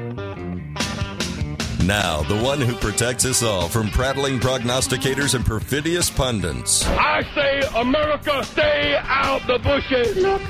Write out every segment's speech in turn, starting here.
Now, the one who protects us all from prattling prognosticators and perfidious pundits. I say, America, stay out the bushes. Look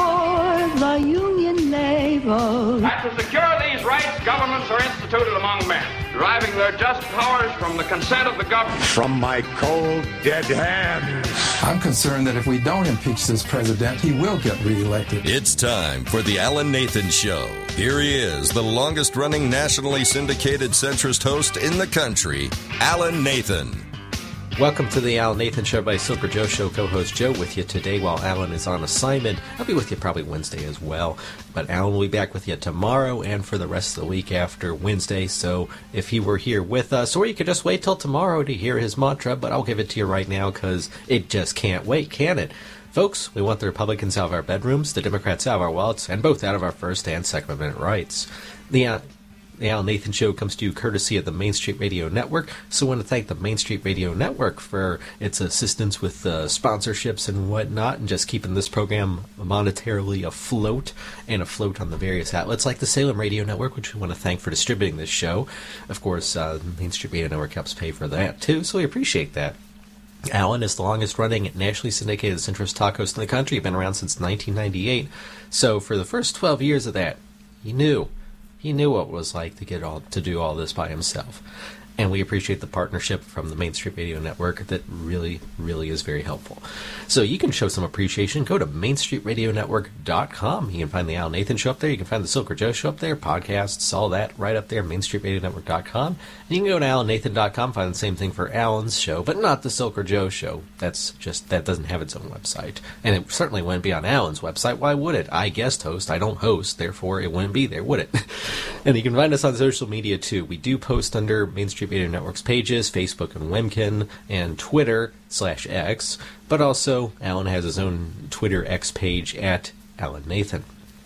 for the Union label. And to secure these rights, governments are instituted among men, deriving their just powers from the consent of the government. From my cold, dead hands. I'm concerned that if we don't impeach this president, he will get reelected. It's time for the Alan Nathan Show. Here he is, the longest-running nationally syndicated centrist host in the country, Alan Nathan. Welcome to the Alan Nathan Show by Silver Joe Show. Co-host Joe with you today while Alan is on assignment. I'll be with you probably Wednesday as well. But Alan will be back with you tomorrow and for the rest of the week after Wednesday. So if he were here with us, or you could just wait till tomorrow to hear his mantra, but I'll give it to you right now because it just can't wait, can it? Folks, we want the Republicans out of our bedrooms, the Democrats out of our wallets, and both out of our First and Second Amendment rights. The Alan Nathan Show comes to you courtesy of the Main Street Radio Network, so I want to thank the Main Street Radio Network for its assistance with sponsorships and whatnot, and just keeping this program monetarily afloat, and afloat on the various outlets like the Salem Radio Network, which we want to thank for distributing this show. Of course, Main Street Radio Network helps pay for that, too, so we appreciate that. Alan is the longest-running nationally syndicated centrist talk host in the country. Been around since 1998. So for the first 12 years of that, he knew what it was like to do all this by himself. And we appreciate the partnership from the Main Street Radio Network that really, really is very helpful. So you can show some appreciation. Go to MainStreetRadioNetwork.com. You can find the Alan Nathan Show up there. You can find the Silver Joe Show up there. Podcasts, all that right up there, MainStreetRadioNetwork.com. And you can go to AlanNathan.com, find the same thing for Alan's show, but not the Silver Joe Show. That doesn't have its own website. And it certainly wouldn't be on Alan's website. Why would it? I guest host. I don't host. Therefore, it wouldn't be there, would it? And you can find us on social media, too. We do post under Main Street Radio Network's pages, Facebook and Webkin, and Twitter/X, but also Alan has his own Twitter X page at Alan Nathan.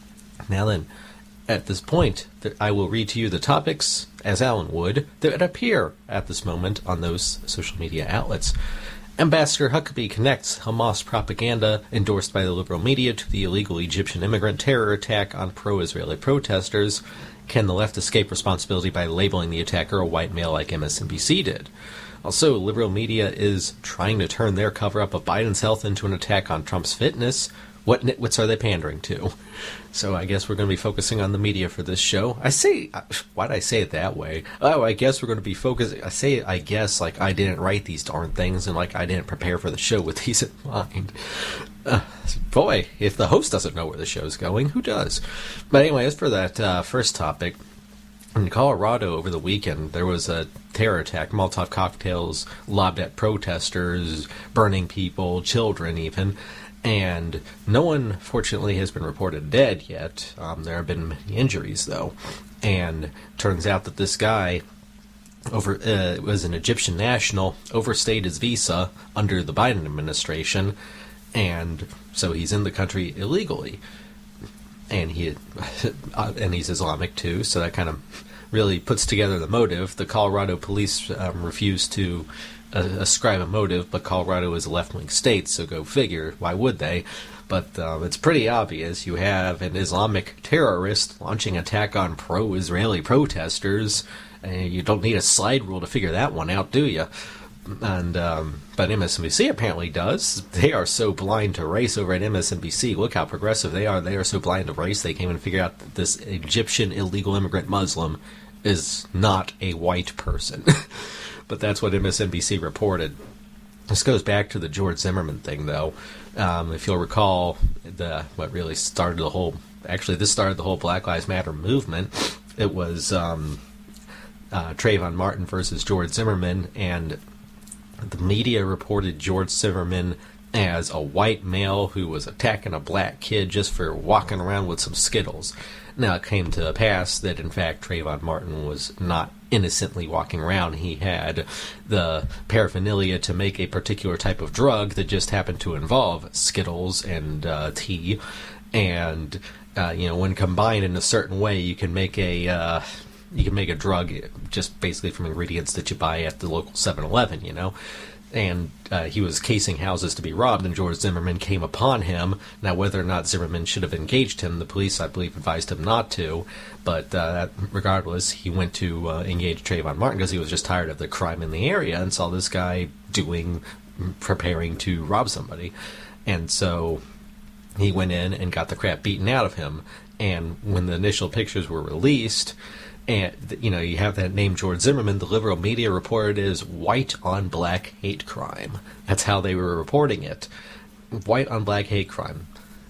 Now then, at this point, I will read to you the topics, as Alan would, that appear at this moment on those social media outlets. Ambassador Huckabee connects Hamas propaganda endorsed by the liberal media to the illegal Egyptian immigrant terror attack on pro-Israeli protesters. Can the left escape responsibility by labeling the attacker a white male like MSNBC did? Also, liberal media is trying to turn their cover-up of Biden's health into an attack on Trump's fitness. What nitwits are they pandering to? So I guess we're going to be focusing on the media for this show. Why'd I say it that way? Oh, I guess we're going to be focusing. I guess like I didn't write these darn things and like I didn't prepare for the show with these in mind. Boy, if the host doesn't know where the show's going, who does? But anyway, as for that first topic, in Colorado over the weekend, there was a terror attack, Molotov cocktails lobbed at protesters, burning people, children even. And no one, fortunately, has been reported dead yet. There have been many injuries, though. And turns out that this guy was an Egyptian national, overstayed his visa under the Biden administration, and so he's in the country illegally. And he's Islamic, too, so that kind of really puts together the motive. The Colorado police refused to ascribe a motive, but Colorado is a left-wing state, so go figure. Why would they? But it's pretty obvious. You have an Islamic terrorist launching an attack on pro-Israeli protesters. You don't need a slide rule to figure that one out, do you? And but MSNBC apparently does. They are so blind to race over at MSNBC. Look how progressive they are. They are so blind to race, they can't even figure out that this Egyptian illegal immigrant Muslim is not a white person. But that's what MSNBC reported. This goes back to the George Zimmerman thing, though. If you'll recall, this started the whole Black Lives Matter movement. It was Trayvon Martin versus George Zimmerman, and the media reported George Zimmerman as a white male who was attacking a black kid just for walking around with some Skittles. Now, it came to pass that, in fact, Trayvon Martin was not innocently walking around. He had the paraphernalia to make a particular type of drug that just happened to involve Skittles and tea. And, when combined in a certain way, you can make a drug just basically from ingredients that you buy at the local 7-Eleven, and he was casing houses to be robbed, and George Zimmerman came upon him. Now, whether or not Zimmerman should have engaged him, the police, I believe, advised him not to, but regardless, he went to engage Trayvon Martin because he was just tired of the crime in the area and saw this guy preparing to rob somebody. And so he went in and got the crap beaten out of him. And when the initial pictures were released, and you have that name George Zimmerman, the liberal media reported it as white on black hate crime. That's how they were reporting it. White on black hate crime.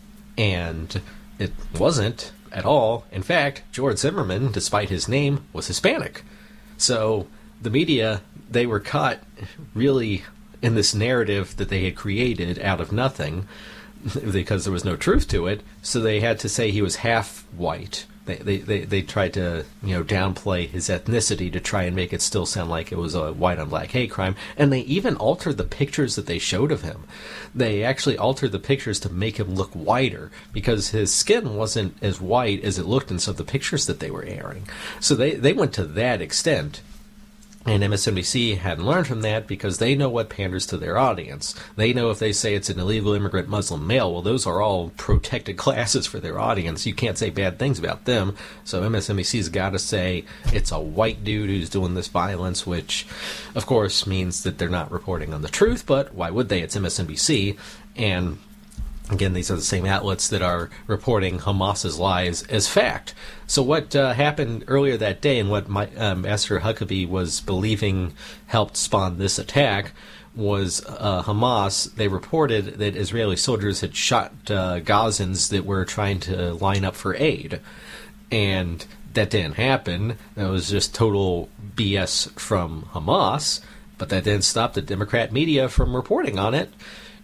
And it wasn't at all. In fact, George Zimmerman, despite his name, was Hispanic. So the media, they were caught really in this narrative that they had created out of nothing because there was no truth to it. So they had to say he was half white. They tried to downplay his ethnicity to try and make it still sound like it was a white on black hate crime, and they even altered the pictures that they showed of him. They actually altered the pictures to make him look whiter because his skin wasn't as white as it looked in some of the pictures that they were airing. So they went to that extent. And MSNBC hadn't learned from that because they know what panders to their audience. They know if they say it's an illegal immigrant Muslim male, well, those are all protected classes for their audience. You can't say bad things about them. So MSNBC's got to say it's a white dude who's doing this violence, which, of course, means that they're not reporting on the truth. But why would they? It's MSNBC. And again, these are the same outlets that are reporting Hamas's lies as fact. So what happened earlier that day and what Master Huckabee was believing helped spawn this attack was Hamas. They reported that Israeli soldiers had shot Gazans that were trying to line up for aid. And that didn't happen. That was just total BS from Hamas. But that didn't stop the Democrat media from reporting on it.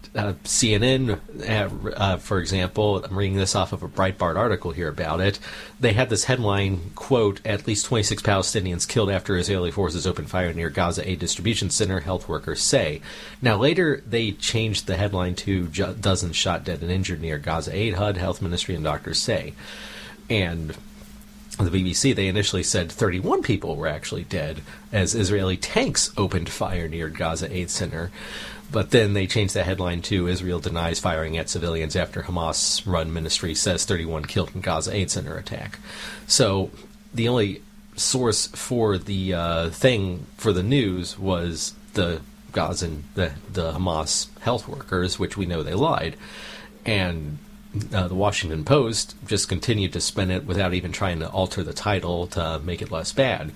CNN, for example, I'm reading this off of a Breitbart article here about it. They had this headline, quote, "At least 26 Palestinians killed after Israeli forces opened fire near Gaza Aid Distribution Center, health workers say." Now, later, they changed the headline to "Dozens shot, dead, and injured near Gaza Aid, HUD, Health Ministry, and doctors say." And the BBC, they initially said 31 people were actually dead as Israeli tanks opened fire near Gaza Aid Center. But then they changed the headline to "Israel denies firing at civilians after Hamas-run ministry says 31 killed in Gaza Aid Center attack." So the only source for the thing for the news was the Gazan, the Hamas health workers, which we know they lied. And the Washington Post just continued to spin it without even trying to alter the title to make it less bad.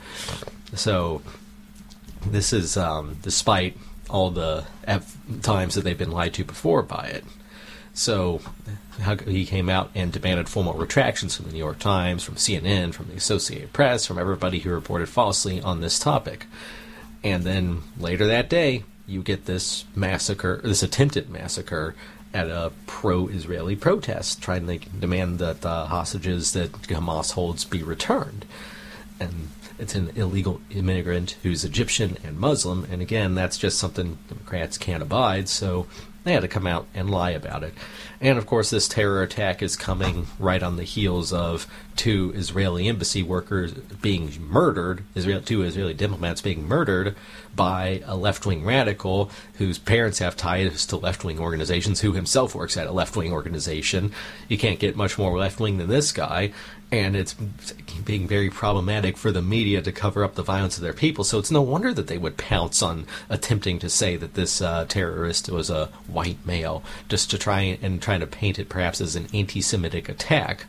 So this is despite all the times that they've been lied to before by it. So he came out and demanded formal retractions from the New York Times, from CNN, from the Associated Press, from everybody who reported falsely on this topic. And then later that day, you get this massacre, this attempted massacre at a pro-Israeli protest, trying to demand that the hostages that Hamas holds be returned. And it's an illegal immigrant who's Egyptian and Muslim, and again, that's just something Democrats can't abide, so they had to come out and lie about it. And of course, this terror attack is coming right on the heels of 2 Israeli embassy workers being murdered, 2 Israeli diplomats being murdered by a left-wing radical whose parents have ties to left-wing organizations, who himself works at a left-wing organization. You can't get much more left-wing than this guy. And it's being very problematic for the media to cover up the violence of their people. So it's no wonder that they would pounce on attempting to say that this terrorist was a white male, just to try to paint it perhaps as an anti-Semitic attack.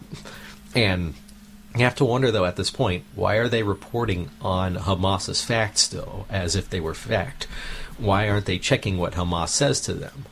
And you have to wonder, though, at this point, why are they reporting on Hamas's facts still, as if they were fact? Why aren't they checking what Hamas says to them?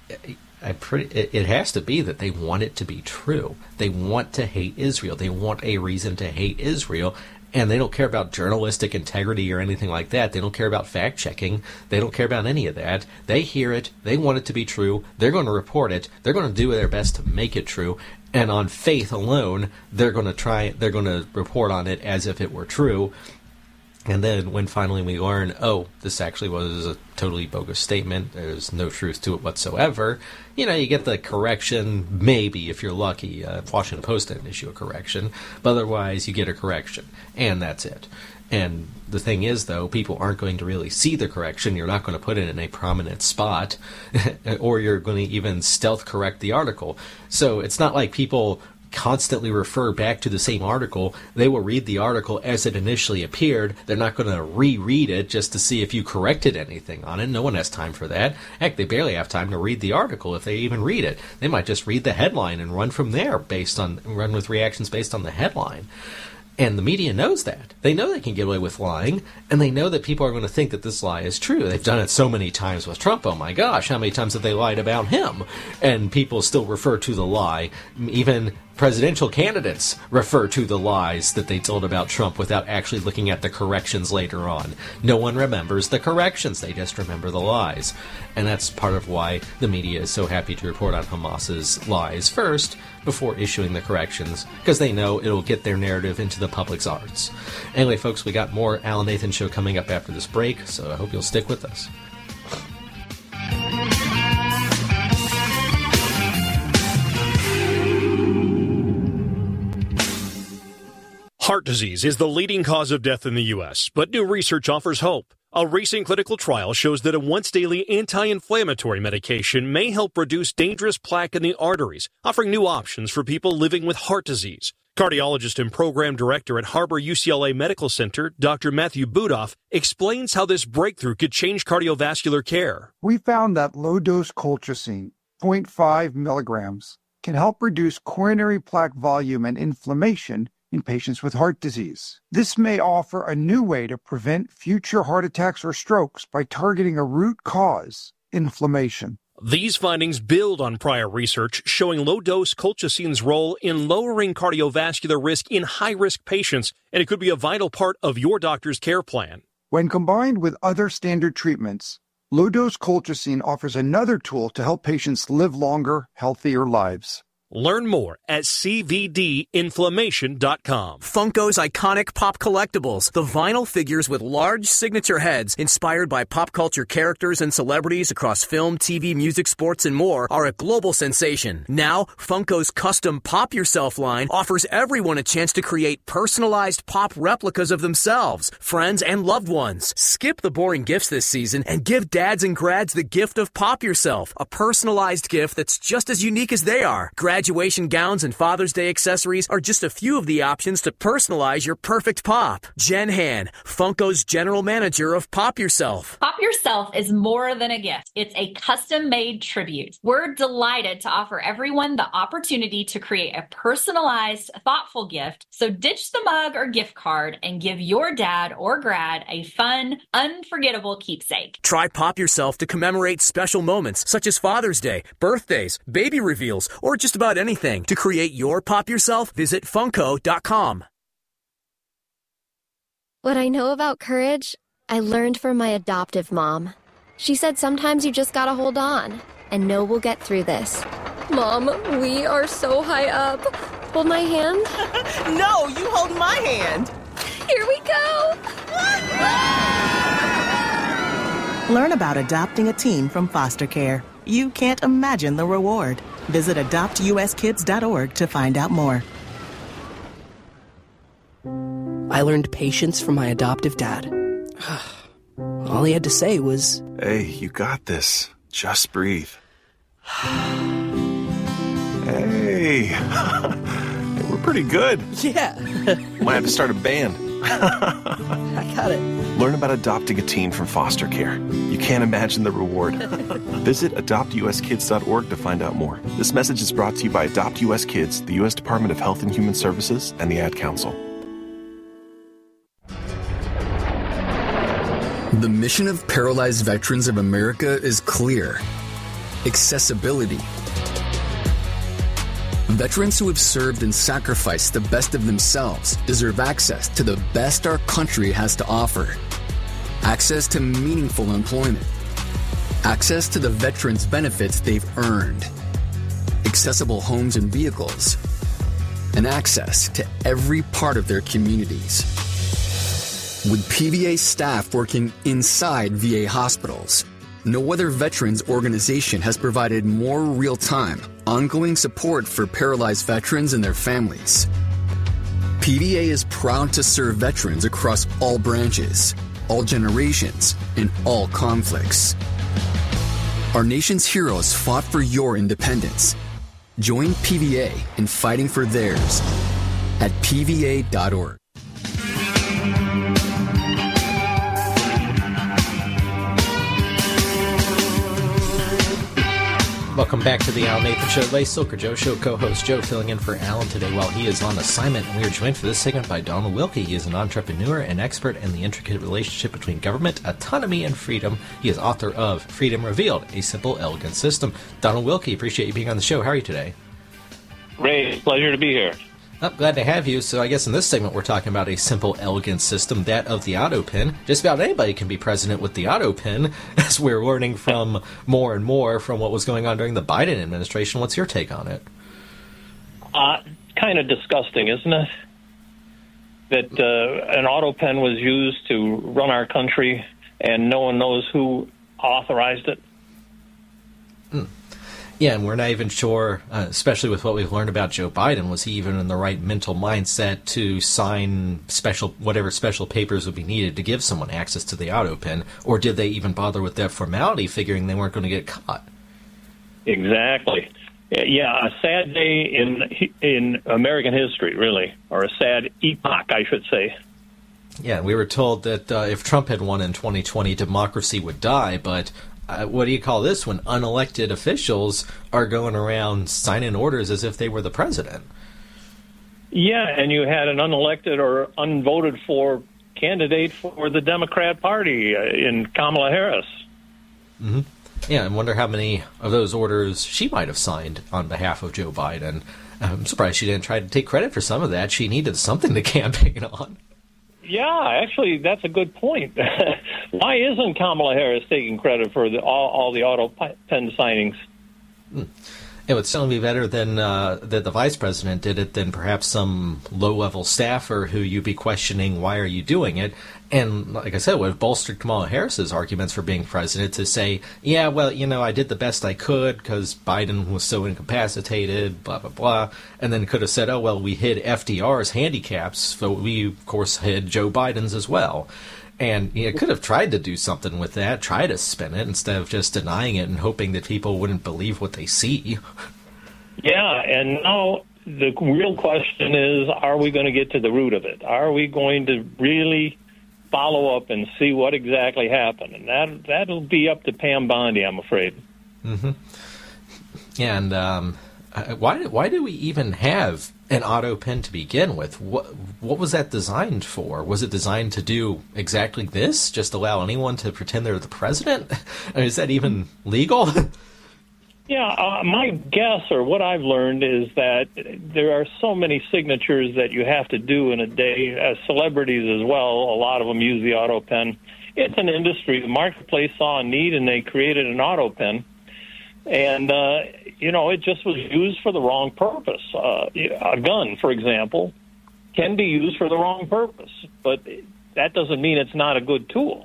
It has to be that they want it to be true. They want to hate Israel. They want a reason to hate Israel, and they don't care about journalistic integrity or anything like that. They don't care about fact-checking. They don't care about any of that. They hear it. They want it to be true. They're going to report it. They're going to do their best to make it true, and on faith alone, they're going to report on it as if it were true. And then when finally we learn, this actually was a totally bogus statement, there's no truth to it whatsoever, you get the correction, maybe, if you're lucky. Washington Post didn't issue a correction, but otherwise you get a correction, and that's it. And the thing is, though, people aren't going to really see the correction. You're not going to put it in a prominent spot, or you're going to even stealth correct the article. So it's not like people constantly refer back to the same article. They will read the article as it initially appeared. They're not going to reread it just to see if you corrected anything on it. No one has time for that. Heck, they barely have time to read the article if they even read it. They might just read the headline and run from there run with reactions based on the headline. And the media knows that. They know they can get away with lying, and they know that people are going to think that this lie is true. They've done it so many times with Trump. Oh my gosh, how many times have they lied about him? And people still refer to the lie. Even presidential candidates refer to the lies that they told about Trump without actually looking at the corrections later on. No one remembers the corrections. They just remember the lies. And that's part of why the media is so happy to report on Hamas's lies first before issuing the corrections, because they know it'll get their narrative into the public's arts. Anyway, folks, we got more Alan Nathan Show coming up after this break, so I hope you'll stick with us. Heart disease is the leading cause of death in the U.S., but new research offers hope. A recent clinical trial shows that a once-daily anti-inflammatory medication may help reduce dangerous plaque in the arteries, offering new options for people living with heart disease. Cardiologist and program director at Harbor UCLA Medical Center, Dr. Matthew Budoff, explains how this breakthrough could change cardiovascular care. We found that low-dose colchicine, 0.5 milligrams, can help reduce coronary plaque volume and inflammation in patients with heart disease. This may offer a new way to prevent future heart attacks or strokes by targeting a root cause, inflammation. These findings build on prior research showing low-dose colchicine's role in lowering cardiovascular risk in high-risk patients, and it could be a vital part of your doctor's care plan. When combined with other standard treatments, low-dose colchicine offers another tool to help patients live longer, healthier lives. Learn more at cvdinflammation.com. Funko's iconic pop collectibles, the vinyl figures with large signature heads inspired by pop culture characters and celebrities across film, TV, music, sports, and more, are a global sensation. Now, Funko's custom Pop Yourself line offers everyone a chance to create personalized pop replicas of themselves, friends, and loved ones. Skip the boring gifts this season and give dads and grads the gift of Pop Yourself, a personalized gift that's just as unique as they are. Graduation gowns and Father's Day accessories are just a few of the options to personalize your perfect pop. Jen Han, Funko's general manager of Pop Yourself. Pop Yourself is more than a gift. It's a custom-made tribute. We're delighted to offer everyone the opportunity to create a personalized, thoughtful gift. So ditch the mug or gift card and give your dad or grad a fun, unforgettable keepsake. Try Pop Yourself to commemorate special moments such as Father's Day, birthdays, baby reveals, or just about anything. To create your Pop Yourself, visit Funko.com. What I know about courage, I learned from my adoptive mom. She said sometimes you just gotta hold on and know we'll get through this. Mom, we are so high up. Hold my hand. No, you hold my hand. Here we go. Learn about adopting a teen from foster care. You can't imagine the reward. Visit adoptuskids.org to find out more. I learned patience from my adoptive dad. All he had to say was, "Hey, you got this. Just breathe." Hey, we're pretty good. Yeah. Might have to start a band. I got it. Learn about adopting a teen from foster care. You can't imagine the reward. Visit adoptuskids.org to find out more. This message is brought to you by Adopt US Kids, the U.S. Department of Health and Human Services, and the Ad Council. The mission of Paralyzed Veterans of America is clear: accessibility. Veterans who have served and sacrificed the best of themselves deserve access to the best our country has to offer. Access to meaningful employment. Access to the veterans' benefits they've earned. Accessible homes and vehicles. And access to every part of their communities. with PVA staff working inside VA hospitals. No other veterans organization has provided more real-time, ongoing support for paralyzed veterans and their families. PVA is proud to serve veterans across all branches, all generations, and all conflicts. Our nation's heroes fought for your independence. Join PVA in fighting for theirs at PVA.org. Welcome back to the Al Nathan Show. Lay Silker Joe Show co-host Joe filling in for Alan today while he is on assignment. And we are joined for this segment by Donald Wilkie. He is an entrepreneur and expert in the intricate relationship between government, autonomy, and freedom. He is author of Freedom Revealed, A Simple, Elegant System. Donald Wilkie, appreciate you being on the show. How are you today? Ray, pleasure to be here. Oh, glad to have you. So I guess in this segment we're talking about a simple, elegant system, that of the auto pen. Just about anybody can be president with the auto pen, as we're learning from more and more from what was going on during the Biden administration. What's your take on it? Kind of disgusting, isn't it? That an auto pen was used to run our country and no one knows who authorized it. Yeah, and we're not even sure, especially with what we've learned about Joe Biden, was he even in the right mental mindset to sign whatever special papers would be needed to give someone access to the auto pen, or did they even bother with that formality, figuring they weren't going to get caught? Exactly. Yeah, a sad day in American history, really, or a sad epoch, I should say. Yeah, we were told that if Trump had won in 2020, democracy would die, but what do you call this when unelected officials are going around signing orders as if they were the president? Yeah, and you had an unelected or unvoted for candidate for the Democrat Party in Kamala Harris. Mm-hmm. Yeah, I wonder how many of those orders she might have signed on behalf of Joe Biden. I'm surprised she didn't try to take credit for some of that. She needed something to campaign on. Yeah, actually, that's a good point. Why isn't Kamala Harris taking credit for all the auto pen signings? It would certainly be better than that the vice president did it than perhaps some low-level staffer who you'd be questioning, why are you doing it? And like I said, it would have bolstered Kamala Harris's arguments for being president to say, yeah, well, I did the best I could because Biden was so incapacitated, blah, blah, blah. And then could have said, oh, well, we hid FDR's handicaps, so we, of course, hid Joe Biden's as well. And could have tried to do something with that, try to spin it instead of just denying it and hoping that people wouldn't believe what they see. Yeah, and now the real question is, are we going to get to the root of it? Are we going to really follow up and see what exactly happened? And that'll be up to Pam Bondi, I'm afraid. Mm-hmm. And why do we even have an auto pen to begin with? What was that designed for? Was it designed to do exactly this? Just allow anyone to pretend they're the president? I mean, is that even legal? Yeah, my guess, or what I've learned, is that there are so many signatures that you have to do in a day. As celebrities as well, a lot of them use the auto pen. It's an industry. The marketplace saw a need, and they created an auto pen. And, it just was used for the wrong purpose. A gun, for example, can be used for the wrong purpose, but that doesn't mean it's not a good tool.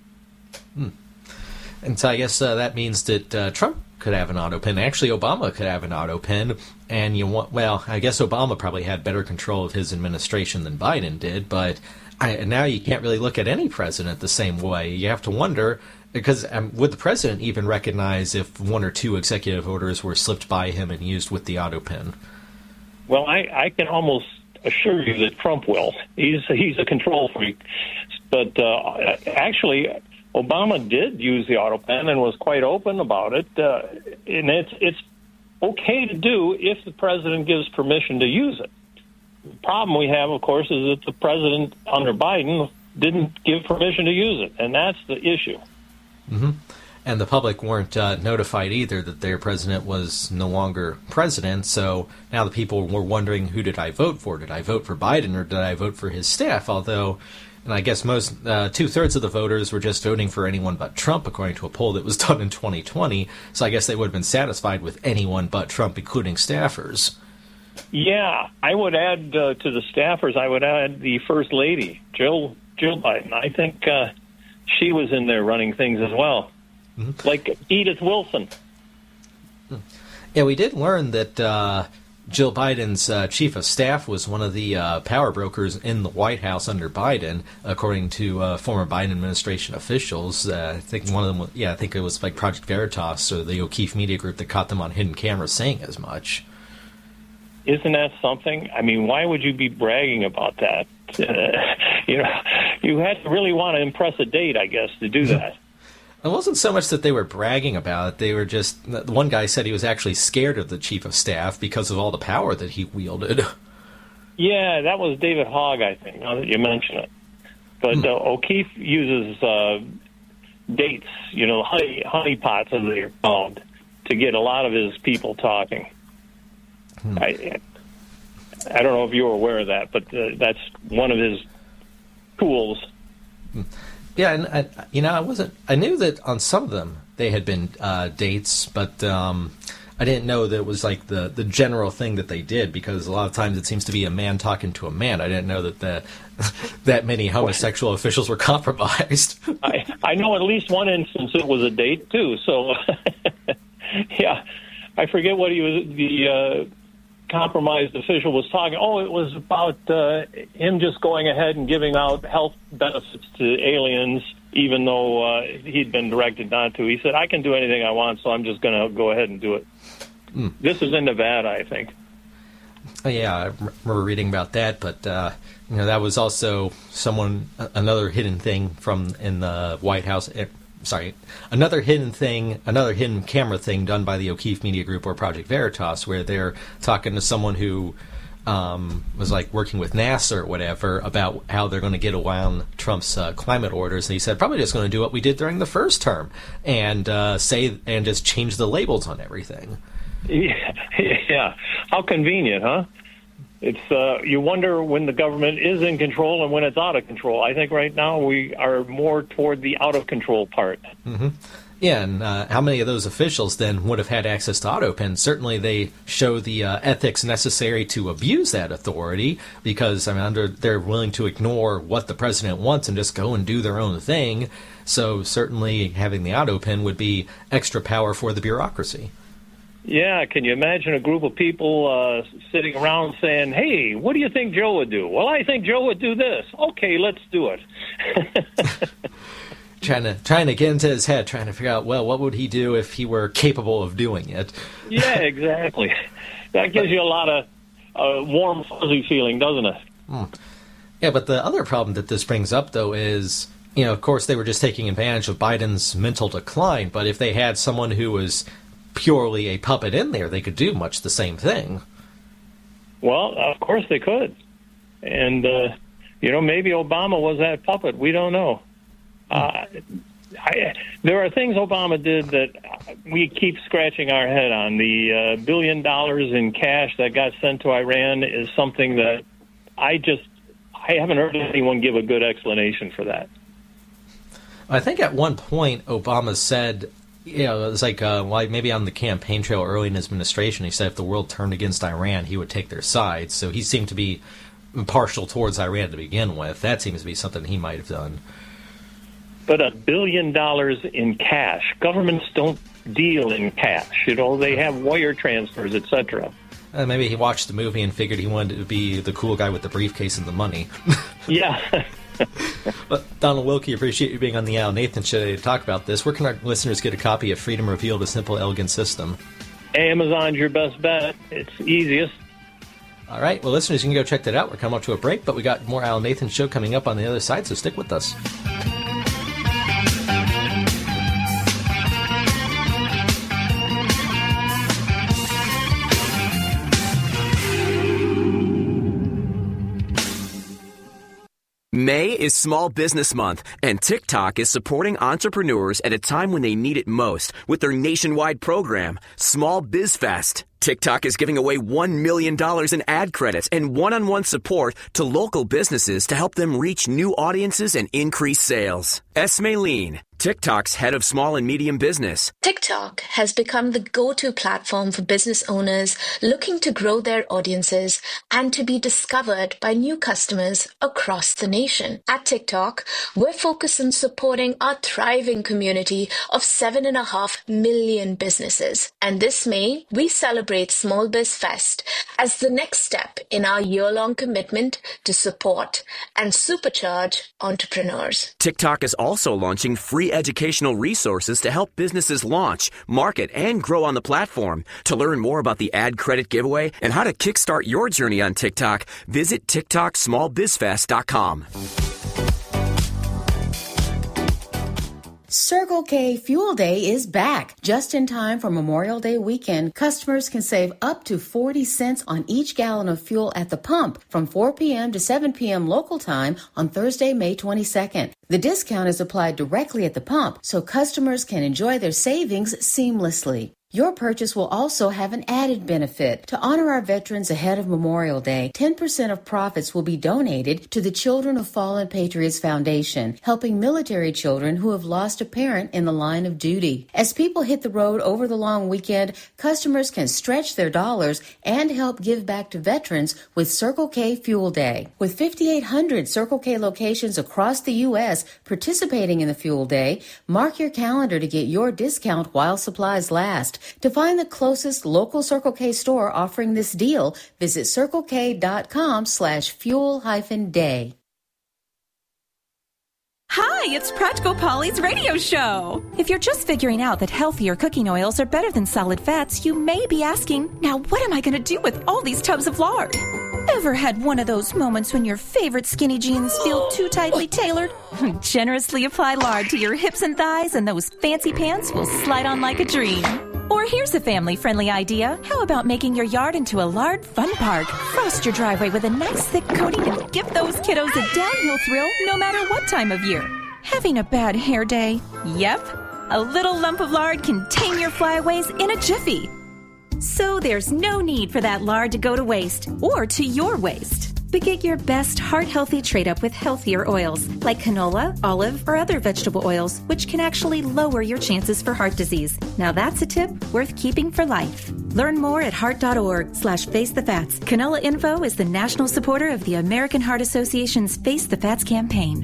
And so I guess that means that Trump could have an auto pen. Actually, Obama could have an auto pen. And I guess Obama probably had better control of his administration than Biden did, but now you can't really look at any president the same way. You have to wonder, because would the president even recognize if one or two executive orders were slipped by him and used with the auto pen? Well, I can almost assure you that Trump will. He's a control freak. But actually, Obama did use the auto pen and was quite open about it. And it's okay to do if the president gives permission to use it. The problem we have, of course, is that the president under Biden didn't give permission to use it, and that's the issue. Mm-hmm. And the public weren't notified either that their president was no longer president, so now the people were wondering, who did I vote for? Did I vote for Biden or did I vote for his staff? Although, and I guess most 2/3 of the voters were just voting for anyone but Trump, according to a poll that was done in 2020, so I guess they would have been satisfied with anyone but Trump, including staffers. Yeah, I would add to the staffers, I would add the First Lady, Jill Jill Biden. I think she was in there running things as well, like Edith Wilson. Yeah, we did learn that Jill Biden's chief of staff was one of the power brokers in the White House under Biden, according to former Biden administration officials. I think one of them, I think it was like Project Veritas or the O'Keefe Media Group that caught them on hidden camera saying as much. Isn't that something? I mean, why would you be bragging about that? You had to really want to impress a date, I guess, to do that. It wasn't so much that they were bragging about it. They were just, one guy said he was actually scared of the chief of staff because of all the power that he wielded. Yeah, that was David Hogg, I think, now that you mention it. But O'Keefe uses dates, honey pots, as they're called, to get a lot of his people talking. I don't know if you were aware of that, but that's one of his tools. Yeah, and I knew that on some of them they had been dates, but I didn't know that it was like the general thing that they did, because a lot of times it seems to be a man talking to a man. I didn't know that that many homosexual officials were compromised. I know at least one instance it was a date too. So yeah, I forget what the compromised official was talking. Oh, it was about him just going ahead and giving out health benefits to aliens, even though he'd been directed not to. He said, I can do anything I want, so I'm just going to go ahead and do it. This is in Nevada, I think. Yeah, I remember reading about that, but that was also another hidden thing in the White House. Another hidden camera thing done by the O'Keefe Media Group or Project Veritas, where they're talking to someone who was like working with NASA or whatever about how they're going to get around Trump's climate orders. And he said, probably just going to do what we did during the first term and just change the labels on everything. Yeah. How convenient, huh? It's you wonder when the government is in control and when it's out of control. I think right now we are more toward the out of control part. Mm-hmm. Yeah, and how many of those officials then would have had access to AutoPen? Certainly they show the ethics necessary to abuse that authority, because they're willing to ignore what the president wants and just go and do their own thing. So certainly having the AutoPen would be extra power for the bureaucracy. Yeah, can you imagine a group of people sitting around saying, hey, what do you think Joe would do? Well, I think Joe would do this. Okay, let's do it. Trying to get into his head, trying to figure out, well, what would he do if he were capable of doing it? Yeah, exactly. That gives you a lot of warm, fuzzy feeling, doesn't it? Yeah, but the other problem that this brings up, though, is, of course, they were just taking advantage of Biden's mental decline, but if they had someone who was purely a puppet in there, they could do much the same thing. Well, of course they could. And, maybe Obama was that puppet. We don't know. There are things Obama did that we keep scratching our head on. The $1 billion in cash that got sent to Iran is something that I haven't heard anyone give a good explanation for that. I think at one point Obama said, it was like maybe on the campaign trail early in his administration, he said if the world turned against Iran, he would take their side. So he seemed to be partial towards Iran to begin with. That seems to be something he might have done. But $1 billion in cash. Governments don't deal in cash. They have wire transfers, etc. Maybe he watched the movie and figured he wanted to be the cool guy with the briefcase and the money. Yeah. But Donald Wilkie, appreciate you being on the Al Nathan Show today to talk about this. Where can our listeners get a copy of Freedom Revealed, A Simple, Elegant System? Amazon's your best bet. It's easiest. All right. Well, listeners, you can go check that out. We're coming up to a break, but we got more Al Nathan Show coming up on the other side, so stick with us. May is Small Business Month, and TikTok is supporting entrepreneurs at a time when they need it most with their nationwide program, Small Biz Fest. TikTok is giving away $1 million in ad credits and one-on-one support to local businesses to help them reach new audiences and increase sales. Esme Lean, TikTok's head of small and medium business. TikTok has become the go-to platform for business owners looking to grow their audiences and to be discovered by new customers across the nation. At TikTok, we're focused on supporting our thriving community of 7.5 million businesses. And this May, we celebrate Small Biz Fest as the next step in our year-long commitment to support and supercharge entrepreneurs. TikTok is also launching free educational resources to help businesses launch, market, and grow on the platform. To learn more about the ad credit giveaway and how to kickstart your journey on TikTok, visit TikToksmallbizfest.com. Circle K Fuel Day is back. Just in time for Memorial Day weekend, customers can save up to 40 cents on each gallon of fuel at the pump from 4 p.m. to 7 p.m. local time on Thursday, May 22nd. The discount is applied directly at the pump, so customers can enjoy their savings seamlessly. Your purchase will also have an added benefit. To honor our veterans ahead of Memorial Day, 10% of profits will be donated to the Children of Fallen Patriots Foundation, helping military children who have lost a parent in the line of duty. As people hit the road over the long weekend, customers can stretch their dollars and help give back to veterans with Circle K Fuel Day. With 5,800 Circle K locations across the U.S. participating in the Fuel Day, mark your calendar to get your discount while supplies last. To find the closest local Circle K store offering this deal, visit CircleK.com/fuel-day. Hi, it's Practical Polly's radio show. If you're just figuring out that healthier cooking oils are better than solid fats, you may be asking, now what am I going to do with all these tubs of lard? Ever had one of those moments when your favorite skinny jeans feel too tightly tailored? Generously apply lard to your hips and thighs and those fancy pants will slide on like a dream. Or here's a family-friendly idea. How about making your yard into a lard fun park? Frost your driveway with a nice thick coating and give those kiddos a downhill thrill no matter what time of year. Having a bad hair day? Yep. A little lump of lard can tame your flyaways in a jiffy. So there's no need for that lard to go to waste or to your waste. But get your best heart-healthy trade-up with healthier oils like canola, olive, or other vegetable oils, which can actually lower your chances for heart disease. Now that's a tip worth keeping for life. Learn more at heart.org/facethefats. Canola Info is the national supporter of the American Heart Association's Face the Fats campaign.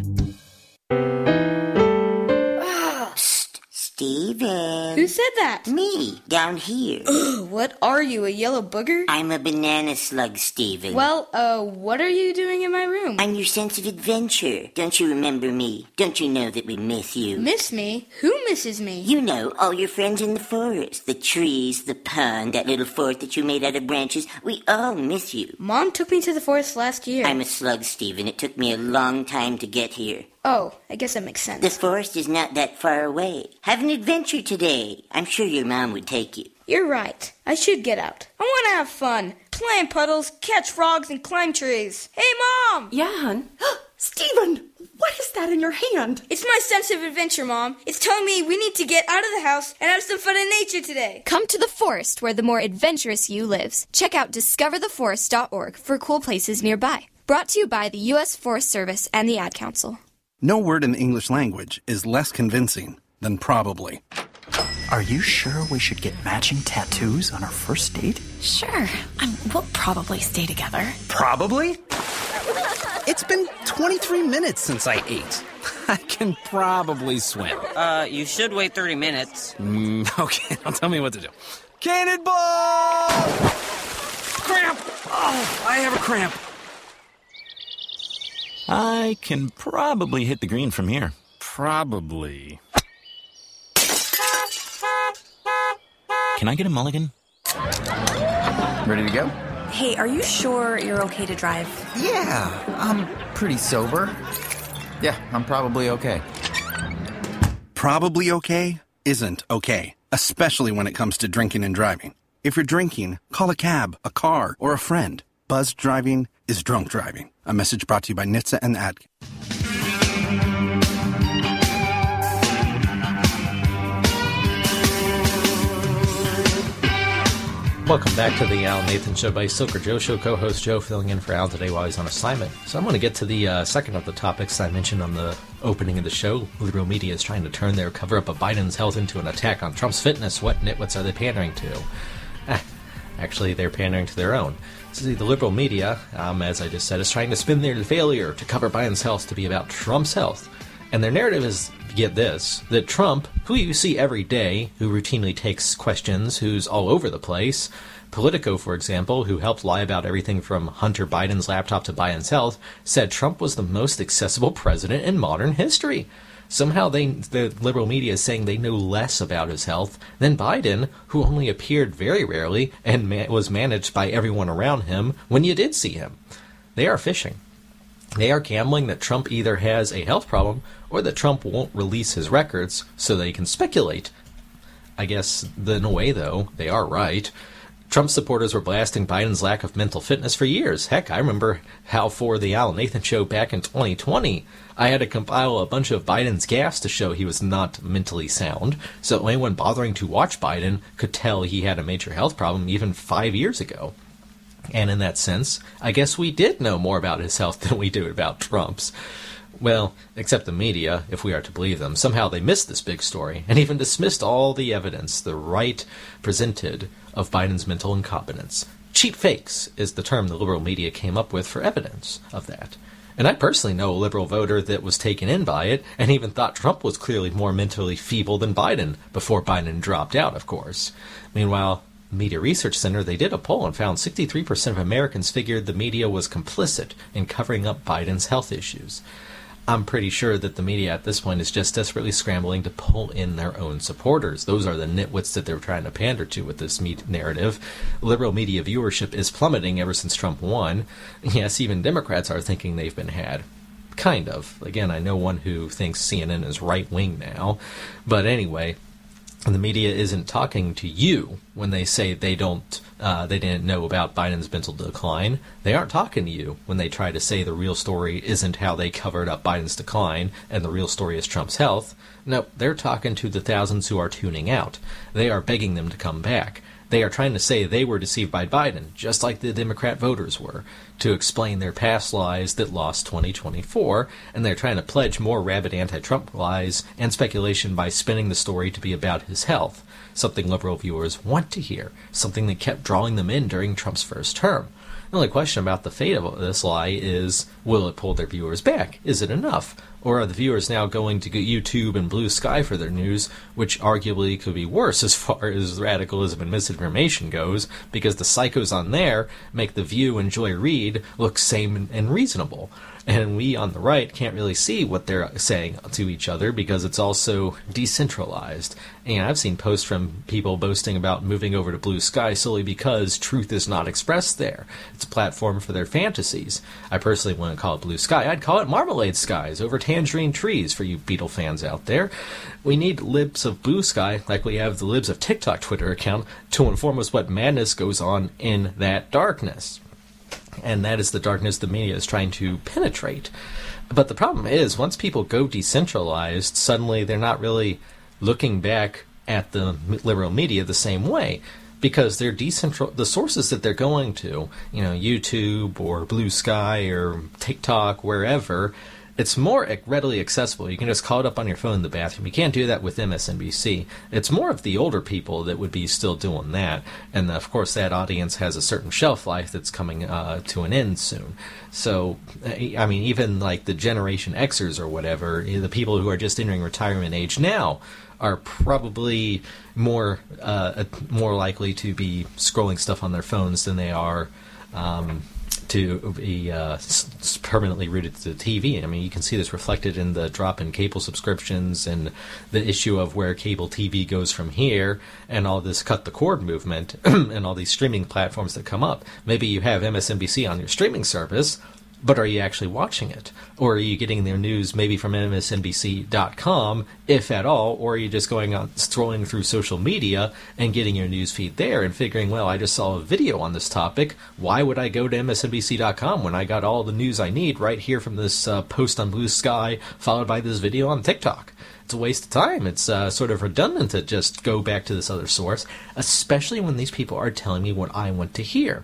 Steven. Who said that? Me, down here. What are you, a yellow booger? I'm a banana slug, Steven. Well, what are you doing in my room? I'm your sense of adventure. Don't you remember me? Don't you know that we miss you? Miss me? Who misses me? You know, all your friends in the forest. The trees, the pond, that little fort that you made out of branches. We all miss you. Mom took me to the forest last year. I'm a slug, Steven. It took me a long time to get here. Oh, I guess that makes sense. The forest is not that far away. Have an adventure today. I'm sure your mom would take you. You're right. I should get out. I want to have fun. Play in puddles, catch frogs, and climb trees. Hey, Mom! Yeah, hon? Steven, what is that in your hand? It's my sense of adventure, Mom. It's telling me we need to get out of the house and have some fun in nature today. Come to the forest where the more adventurous you lives. Check out discovertheforest.org for cool places nearby. Brought to you by the U.S. Forest Service and the Ad Council. No word in the English language is less convincing than probably. Are you sure we should get matching tattoos on our first date? Sure. We'll probably stay together. Probably? It's been 23 minutes since I ate. I can probably swim. You should wait 30 minutes. Okay, now tell me what to do. Cannonball! Cramp! Oh, I have a cramp. I can probably hit the green from here. Probably. Can I get a mulligan? Ready to go? Hey, are you sure you're okay to drive? Yeah, I'm pretty sober. Yeah, I'm probably okay. Probably okay isn't okay, especially when it comes to drinking and driving. If you're drinking, call a cab, a car, or a friend. Buzzed driving is drunk driving. A message brought to you by NHTSA and the Ad. Welcome back to the Al Nathan Show by Silker Joe Show. Co-host Joe filling in for Al today while he's on assignment. So I'm going to get to the second of the topics I mentioned on the opening of the show. Liberal media is trying to turn their cover-up of Biden's health into an attack on Trump's fitness. What nitwits are they pandering to? Actually, they're pandering to their own. See, the liberal media, as I just said, is trying to spin their failure to cover Biden's health to be about Trump's health. And their narrative is, get this, that Trump, who you see every day, who routinely takes questions, who's all over the place, Politico, for example, who helped lie about everything from Hunter Biden's laptop to Biden's health, said Trump was the most accessible president in modern history. Somehow the liberal media is saying they know less about his health than Biden, who only appeared very rarely and was managed by everyone around him when you did see him. They are fishing. They are gambling that Trump either has a health problem or that Trump won't release his records so they can speculate. I guess, in a way, though, they are right. Trump supporters were blasting Biden's lack of mental fitness for years. Heck, I remember how for the Al Nathan Show back in 2020, I had to compile a bunch of Biden's gaffes to show he was not mentally sound, so anyone bothering to watch Biden could tell he had a major health problem even 5 years ago. And in that sense, I guess we did know more about his health than we do about Trump's. Well, except the media, if we are to believe them. Somehow they missed this big story and even dismissed all the evidence the right presented of Biden's mental incompetence. Cheap fakes is the term the liberal media came up with for evidence of that. And I personally know a liberal voter that was taken in by it and even thought Trump was clearly more mentally feeble than Biden, before Biden dropped out, of course. Meanwhile, Media Research Center, they did a poll and found 63% of Americans figured the media was complicit in covering up Biden's health issues. I'm pretty sure that the media at this point is just desperately scrambling to pull in their own supporters. Those are the nitwits that they're trying to pander to with this narrative. Liberal media viewership is plummeting ever since Trump won. Yes, even Democrats are thinking they've been had. Kind of. Again, I know one who thinks CNN is right-wing now. But anyway, the media isn't talking to you when they say they didn't know about Biden's mental decline. They aren't talking to you when they try to say the real story isn't how they covered up Biden's decline and the real story is Trump's health. No, they're talking to the thousands who are tuning out. They are begging them to come back. They are trying to say they were deceived by Biden, just like the Democrat voters were, to explain their past lies that lost 2024, and they're trying to pledge more rabid anti-Trump lies and speculation by spinning the story to be about his health, something liberal viewers want to hear, something that kept drawing them in during Trump's first term. The only question about the fate of this lie is, will it pull their viewers back? Is it enough? Or are the viewers now going to YouTube and Blue Sky for their news, which arguably could be worse as far as radicalism and misinformation goes, because the psychos on there make The View and Joy Reid look sane and reasonable. And we on the right can't really see what they're saying to each other because it's also decentralized. And I've seen posts from people boasting about moving over to Blue Sky solely because truth is not expressed there. It's a platform for their fantasies. I personally wouldn't call it Blue Sky. I'd call it Marmalade Skies over Tangerine Trees for you Beatle fans out there. We need libs of Blue Sky, like we have the libs of TikTok Twitter account, to inform us what madness goes on in that darkness. And that is the darkness the media is trying to penetrate. But the problem is, once people go decentralized, suddenly they're not really looking back at the liberal media the same way, because they're the sources that they're going to, YouTube or Blue Sky or TikTok, wherever, it's more readily accessible. You can just call it up on your phone in the bathroom. You can't do that with MSNBC. It's more of the older people that would be still doing that. And, of course, that audience has a certain shelf life that's coming to an end soon. So, I mean, even like the Generation Xers or whatever, the people who are just entering retirement age now are probably more likely to be scrolling stuff on their phones than they are to be permanently rooted to the TV. I mean, you can see this reflected in the drop in cable subscriptions and the issue of where cable TV goes from here and all this cut the cord movement and all these streaming platforms that come up. Maybe you have MSNBC on your streaming service, But are you actually watching it? Or are you getting their news maybe from MSNBC.com, if at all, or are you just going on strolling through social media and getting your news feed there and figuring, well, I just saw a video on this topic. Why would I go to MSNBC.com when I got all the news I need right here from this post on Blue Sky, followed by this video on TikTok? It's a waste of time. It's sort of redundant to just go back to this other source, especially when these people are telling me what I want to hear.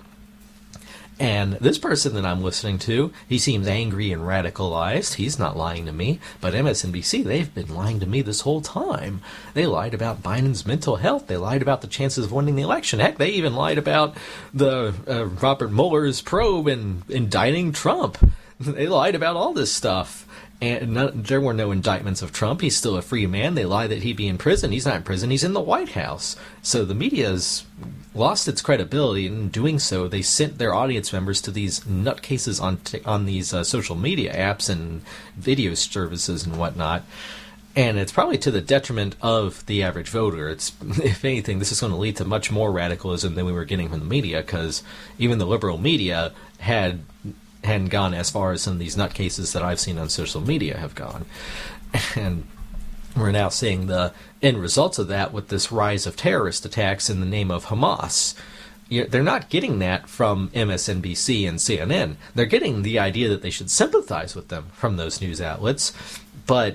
And this person that I'm listening to, he seems angry and radicalized. He's not lying to me. But MSNBC, they've been lying to me this whole time. They lied about Biden's mental health. They lied about the chances of winning the election. Heck, they even lied about the Robert Mueller's probe and indicting Trump. They lied about all this stuff. And there were no indictments of Trump. He's still a free man. They lie that he'd be in prison. He's not in prison. He's in the White House. So the media's lost its credibility. And in doing so, they sent their audience members to these nutcases on these social media apps and video services and whatnot. And it's probably to the detriment of the average voter. It's, if anything, this is going to lead to much more radicalism than we were getting from the media, because even the liberal media hadn't gone as far as some of these nutcases that I've seen on social media have gone. And we're now seeing the end results of that with this rise of terrorist attacks in the name of Hamas. They're not getting that from MSNBC and CNN. They're getting the idea that they should sympathize with them from those news outlets, but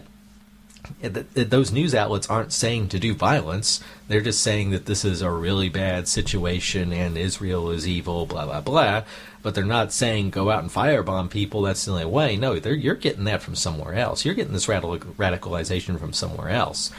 those news outlets aren't saying to do violence. They're just saying that this is a really bad situation and Israel is evil, blah, blah, blah. But they're not saying go out and firebomb people. That's the only way. No, you're getting that from somewhere else. You're getting this radicalization from somewhere else.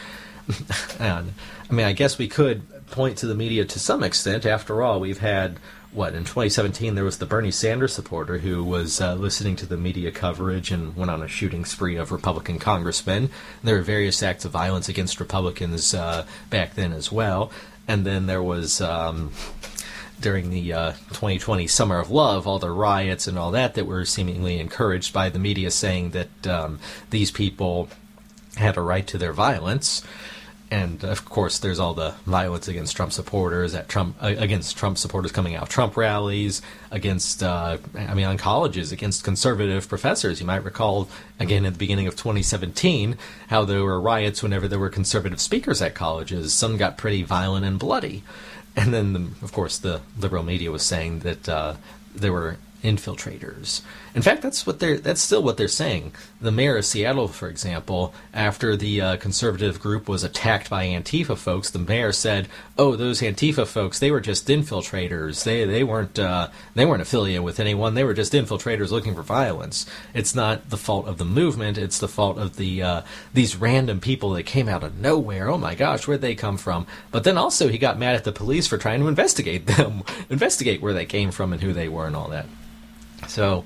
And, I mean, I guess we could point to the media to some extent. After all, we've had, in 2017 there was the Bernie Sanders supporter who was listening to the media coverage and went on a shooting spree of Republican congressmen. There were various acts of violence against Republicans back then as well. And then there was, during the 2020 Summer of Love, all the riots and all that were seemingly encouraged by the media, saying that these people had a right to their violence. And, of course, there's all the violence against Trump supporters, against Trump supporters coming out of Trump rallies, against, on colleges, against conservative professors. You might recall, again, at the beginning of 2017, how there were riots whenever there were conservative speakers at colleges. Some got pretty violent and bloody. And then, of course, the liberal media was saying that there were infiltrators. In fact, that's still what they're saying. The mayor of Seattle, for example, after the conservative group was attacked by Antifa folks, the mayor said, "Oh, those Antifa folks, they were just infiltrators. They weren't affiliated with anyone. They were just infiltrators looking for violence. It's not the fault of the movement. It's the fault of these random people that came out of nowhere. Oh my gosh, where'd they come from?" But then also he got mad at the police for trying to investigate them, investigate where they came from and who they were and all that. So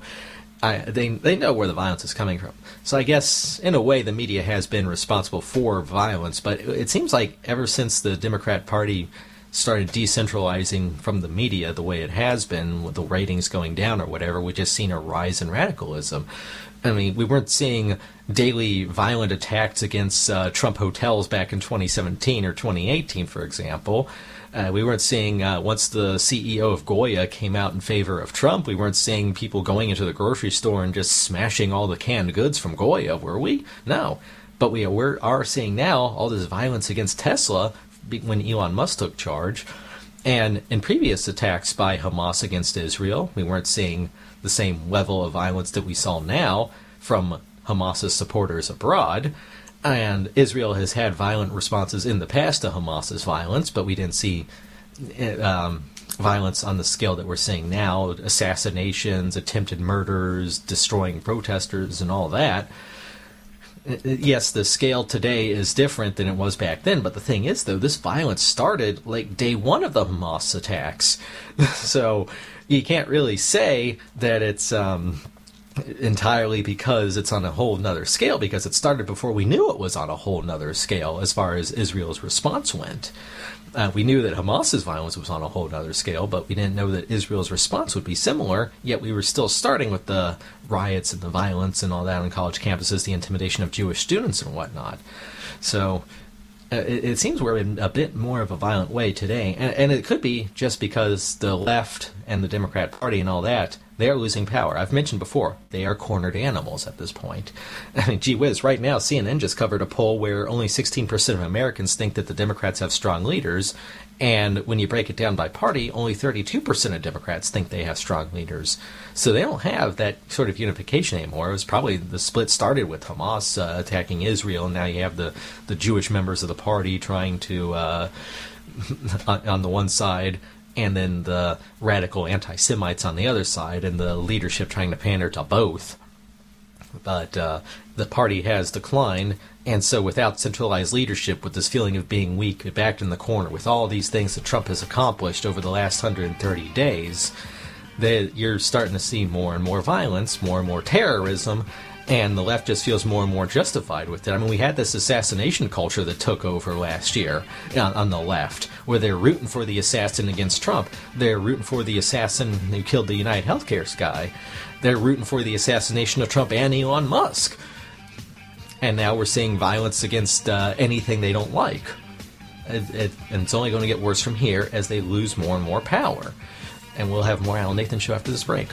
they know where the violence is coming from. So I guess, in a way, the media has been responsible for violence, but it seems like ever since the Democrat Party started decentralizing from the media the way it has been, with the ratings going down or whatever, we've just seen a rise in radicalism. I mean, we weren't seeing daily violent attacks against Trump hotels back in 2017 or 2018, for example. We weren't seeing, once the CEO of Goya came out in favor of Trump, we weren't seeing people going into the grocery store and just smashing all the canned goods from Goya, were we? No. But we are seeing now all this violence against Tesla when Elon Musk took charge. And in previous attacks by Hamas against Israel, we weren't seeing the same level of violence that we saw now from Hamas's supporters abroad. And Israel has had violent responses in the past to Hamas's violence, but we didn't see violence on the scale that we're seeing now, assassinations, attempted murders, destroying protesters, and all that. Yes, the scale today is different than it was back then, but the thing is, though, this violence started like day one of the Hamas attacks. So you can't really say that it's entirely because it's on a whole nother scale, because it started before we knew it was on a whole nother scale as far as Israel's response went. We knew that Hamas's violence was on a whole nother scale, but we didn't know that Israel's response would be similar, yet we were still starting with the riots and the violence and all that on college campuses, the intimidation of Jewish students and whatnot. So it seems we're in a bit more of a violent way today, and it could be just because the left and the Democrat Party and all that They are losing power. I've mentioned before, they are cornered animals at this point. I mean, gee whiz, right now CNN just covered a poll where only 16% of Americans think that the Democrats have strong leaders, and when you break it down by party, only 32% of Democrats think they have strong leaders. So they don't have that sort of unification anymore. It was probably the split started with Hamas attacking Israel, and now you have the Jewish members of the party trying to, on the one side, and then the radical anti-Semites on the other side, and the leadership trying to pander to both. But the party has declined, and so without centralized leadership, with this feeling of being weak, backed in the corner, with all these things that Trump has accomplished over the last 130 days, that you're starting to see more and more violence, more and more terrorism, and the left just feels more and more justified with it. I mean, we had this assassination culture that took over last year on the left, where they're rooting for the assassin against Trump. They're rooting for the assassin who killed the United Healthcare guy. They're rooting for the assassination of Trump and Elon Musk. And now we're seeing violence against anything they don't like. And it's only going to get worse from here as they lose more and more power. And we'll have more Al Nathan Show after this break.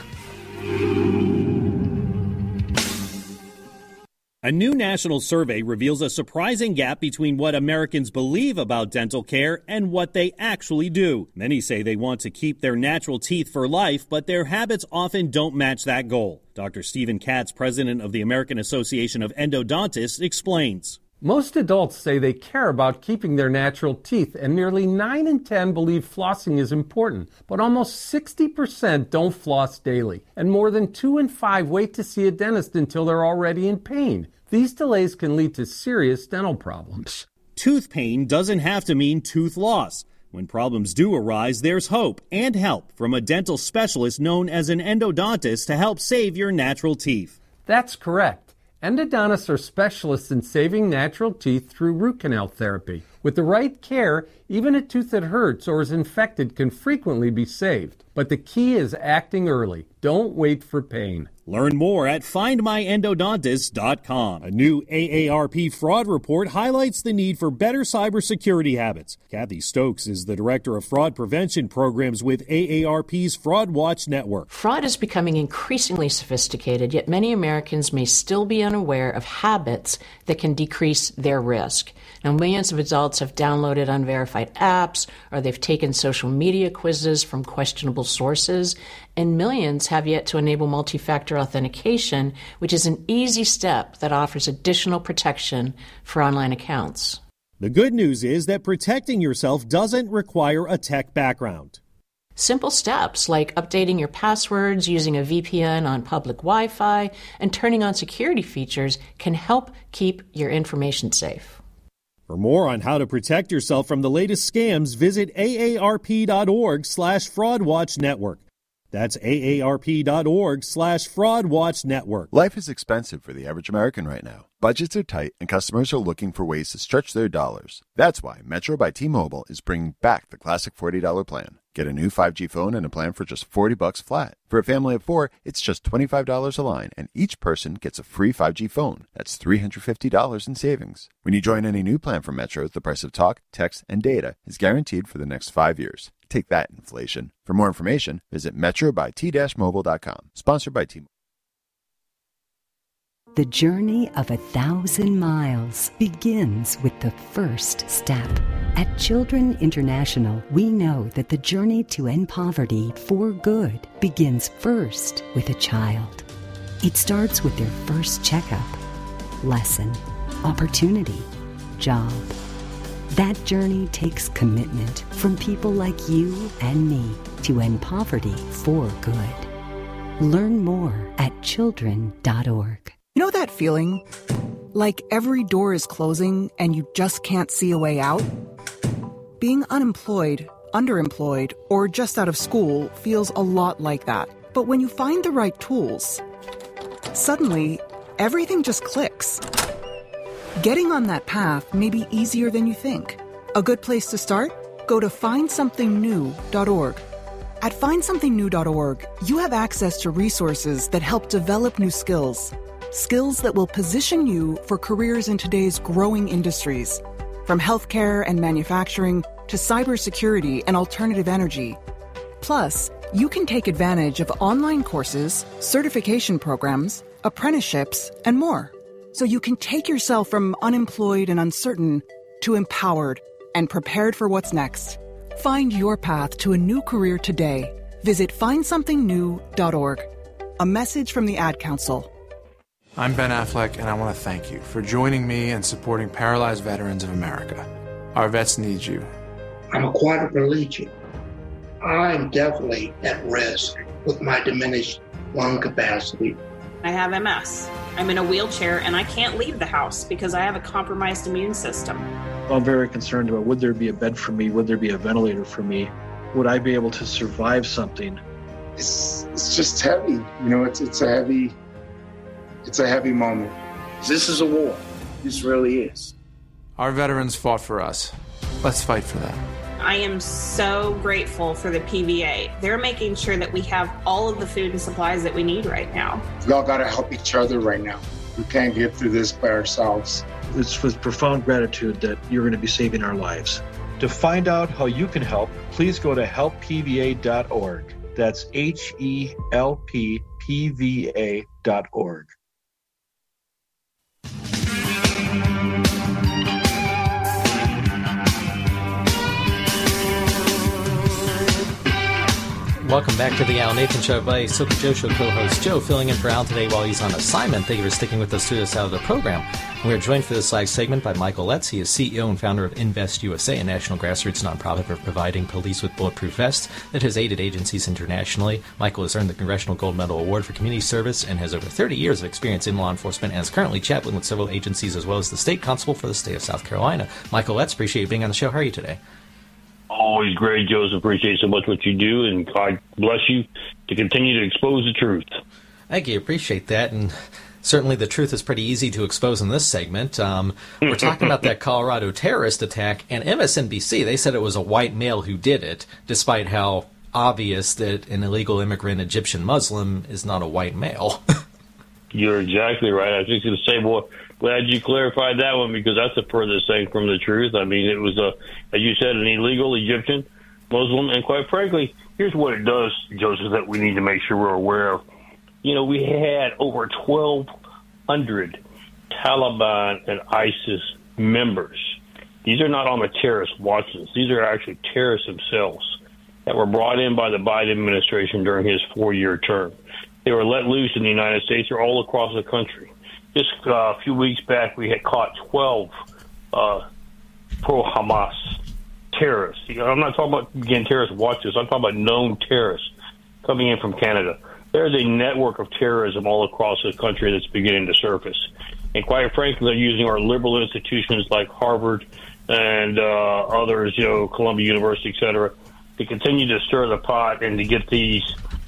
A new national survey reveals a surprising gap between what Americans believe about dental care and what they actually do. Many say they want to keep their natural teeth for life, but their habits often don't match that goal. Dr. Stephen Katz, president of the American Association of Endodontists, explains. Most adults say they care about keeping their natural teeth, and nearly 9 in 10 believe flossing is important. But almost 60% don't floss daily, and more than 2 in 5 wait to see a dentist until they're already in pain. These delays can lead to serious dental problems. Tooth pain doesn't have to mean tooth loss. When problems do arise, there's hope and help from a dental specialist known as an endodontist to help save your natural teeth. That's correct. Endodontists are specialists in saving natural teeth through root canal therapy. With the right care, even a tooth that hurts or is infected can frequently be saved. But the key is acting early. Don't wait for pain. Learn more at findmyendodontist.com. A new AARP fraud report highlights the need for better cybersecurity habits. Kathy Stokes is the director of fraud prevention programs with AARP's Fraud Watch Network. Fraud is becoming increasingly sophisticated, yet many Americans may still be unaware of habits that can decrease their risk. Now, millions of adults have downloaded unverified apps, or they've taken social media quizzes from questionable sources, and millions have yet to enable multi-factor authentication, which is an easy step that offers additional protection for online accounts. The good news is that protecting yourself doesn't require a tech background. Simple steps like updating your passwords, using a VPN on public Wi-Fi, and turning on security features can help keep your information safe. For more on how to protect yourself from the latest scams, visit aarp.org/fraudwatchnetwork. That's aarp.org/fraudwatchnetwork. Life is expensive for the average American right now. Budgets are tight and customers are looking for ways to stretch their dollars. That's why Metro by T-Mobile is bringing back the classic $40 plan. Get a new 5G phone and a plan for just $40 flat. For a family of 4, it's just $25 a line, and each person gets a free 5G phone. That's $350 in savings. When you join any new plan from Metro, the price of talk, text, and data is guaranteed for the next 5 years. Take that, inflation. For more information, visit metrobyt-mobile.com. Sponsored by T-Mobile. The journey of 1,000 miles begins with the first step. At Children International, we know that the journey to end poverty for good begins first with a child. It starts with their first checkup, lesson, opportunity, job. That journey takes commitment from people like you and me to end poverty for good. Learn more at children.org. You know that feeling? Like every door is closing and you just can't see a way out? Being unemployed, underemployed, or just out of school feels a lot like that. But when you find the right tools, suddenly everything just clicks. Getting on that path may be easier than you think. A good place to start? Go to findsomethingnew.org. At findsomethingnew.org, you have access to resources that help develop new skills. Skills that will position you for careers in today's growing industries. From healthcare and manufacturing to cybersecurity and alternative energy. Plus, you can take advantage of online courses, certification programs, apprenticeships, and more. So you can take yourself from unemployed and uncertain to empowered and prepared for what's next. Find your path to a new career today. Visit findsomethingnew.org. A message from the Ad Council. I'm Ben Affleck, and I want to thank you for joining me and supporting Paralyzed Veterans of America. Our vets need you. I'm a quadriplegic. I'm definitely at risk with my diminished lung capacity. I have MS. I'm in a wheelchair, and I can't leave the house because I have a compromised immune system. I'm very concerned about, would there be a bed for me? Would there be a ventilator for me? Would I be able to survive something? It's just heavy. You know, it's a heavy moment. This is a war. This really is. Our veterans fought for us. Let's fight for them. I am so grateful for the PVA. They're making sure that we have all of the food and supplies that we need right now. We all got to help each other right now. We can't get through this by ourselves. It's with profound gratitude that you're going to be saving our lives. To find out how you can help, please go to helppva.org. That's HELPPVA.org. Welcome back to the Al Nathan Show by Silver Joe Show co-host Joe, filling in for Al today while he's on assignment. Thank you for sticking with us through this out of the program. We are joined for this live segment by Michael Letts. He is CEO and founder of Invest USA, a national grassroots nonprofit for providing police with bulletproof vests that has aided agencies internationally. Michael has earned the Congressional Gold Medal Award for Community Service and has over 30 years of experience in law enforcement and is currently chaplain with several agencies as well as the state constable for the state of South Carolina. Michael Letts, appreciate you being on the show. How are you today? Always great, Joseph. Appreciate so much what you do, and God bless you to continue to expose the truth. Thank you. Appreciate that. And certainly the truth is pretty easy to expose in this segment. We're talking about that Colorado terrorist attack, and MSNBC, they said it was a white male who did it, despite how obvious that an illegal immigrant Egyptian Muslim is not a white male. You're exactly right. I was just going to say, well, glad you clarified that one, because that's the furthest thing from the truth. I mean, it was, as you said, an illegal Egyptian Muslim. And quite frankly, here's what it does, Joseph, that we need to make sure we're aware of. You know, we had over 1,200 Taliban and ISIS members. These are not on the terrorist watch list. These are actually terrorists themselves that were brought in by the Biden administration during his 4-year term. They were let loose in the United States or all across the country. Just a few weeks back, we had caught 12 pro-Hamas terrorists. I'm not talking about, again, terrorist watches. I'm talking about known terrorists coming in from Canada. There's a network of terrorism all across the country that's beginning to surface. And quite frankly, they're using our liberal institutions like Harvard and others, you know, Columbia University, et cetera, to continue to stir the pot and to get these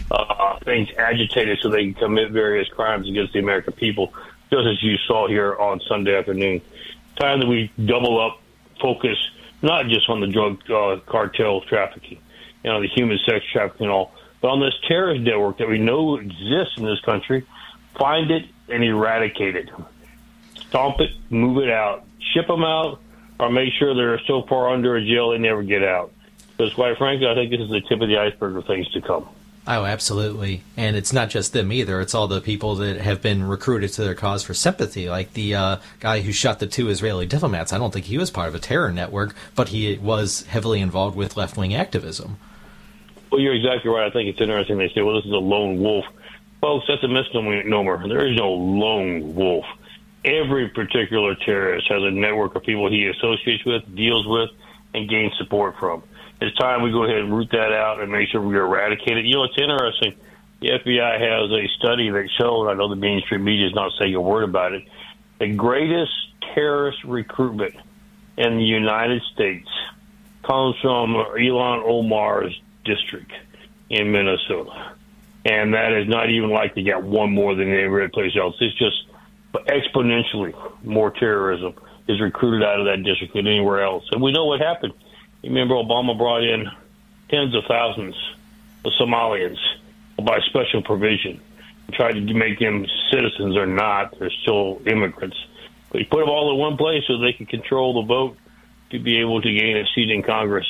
things agitated so they can commit various crimes against the American people, just as you saw here on Sunday afternoon. Time that we double up, focus not just on the drug cartel trafficking, you know, the human sex trafficking and all, but on this terrorist network that we know exists in this country. Find it and eradicate it. Stomp it, move it out, ship them out, or make sure they're so far under a jail they never get out. Because quite frankly, I think this is the tip of the iceberg of things to come. Oh, absolutely. And it's not just them either. It's all the people that have been recruited to their cause for sympathy, like the guy who shot the 2 Israeli diplomats. I don't think he was part of a terror network, but he was heavily involved with left-wing activism. Well, you're exactly right. I think it's interesting. They say, well, this is a lone wolf. Folks, that's a misnomer. There is no lone wolf. Every particular terrorist has a network of people he associates with, deals with, and gains support from. It's time we go ahead and root that out and make sure we eradicate it. You know, it's interesting. The FBI has a study that shows, I know the mainstream media is not saying a word about it, the greatest terrorist recruitment in the United States comes from Ilhan Omar's district in Minnesota. And that is not even like they got one more than every place else. It's just exponentially more terrorism is recruited out of that district than anywhere else. And we know what happened. Remember, Obama brought in tens of thousands of Somalians by special provision, tried to make them citizens or not. They're still immigrants. But he put them all in one place so they could control the vote to be able to gain a seat in Congress.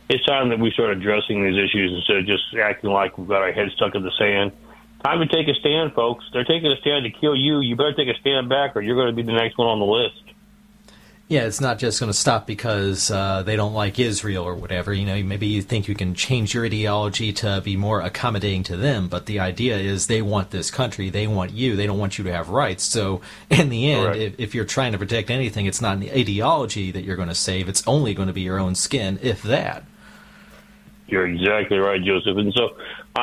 It's time that we start addressing these issues instead of just acting like we've got our heads stuck in the sand. Time to take a stand, folks. They're taking a stand to kill you. You better take a stand back or you're going to be the next one on the list. Yeah, it's not just going to stop because they don't like Israel or whatever. You know, maybe you think you can change your ideology to be more accommodating to them, but the idea is they want this country, they want you, they don't want you to have rights. So in the end, if you're trying to protect anything, it's not an ideology that you're going to save. It's only going to be your own skin, if that. You're exactly right, Joseph. And so,